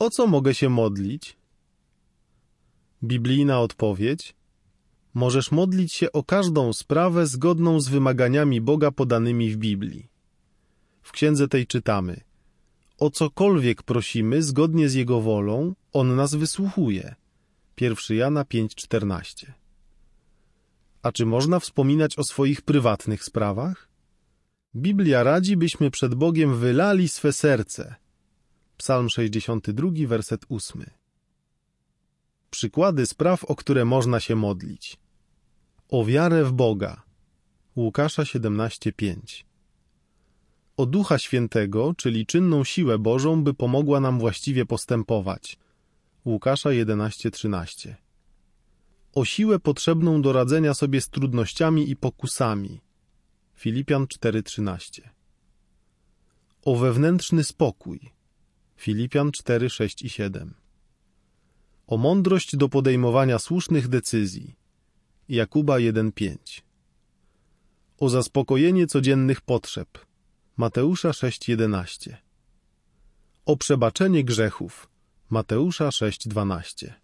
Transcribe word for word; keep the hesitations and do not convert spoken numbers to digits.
O co mogę się modlić? Biblijna odpowiedź: możesz modlić się o każdą sprawę zgodną z wymaganiami Boga podanymi w Biblii. W księdze tej czytamy: o cokolwiek prosimy zgodnie z Jego wolą, On nas wysłuchuje. pierwszy Jana pięć czternaście. A czy można wspominać o swoich prywatnych sprawach? Biblia radzi, byśmy przed Bogiem wylali swe serce. Psalm sześćdziesiąty drugi, werset ósmy. Przykłady spraw, o które można się modlić. O wiarę w Boga. Łukasza siedemnaście pięć. O Ducha Świętego, czyli czynną siłę Bożą, by pomogła nam właściwie postępować. Łukasza jedenaście trzynaście. O siłę potrzebną do radzenia sobie z trudnościami i pokusami. Filipian cztery trzynaście. O wewnętrzny spokój. Filipian cztery sześć i siedem. O mądrość do podejmowania słusznych decyzji. Jakuba jeden pięć. O zaspokojenie codziennych potrzeb. Mateusza sześć jedenaście. O przebaczenie grzechów. Mateusza sześć dwanaście.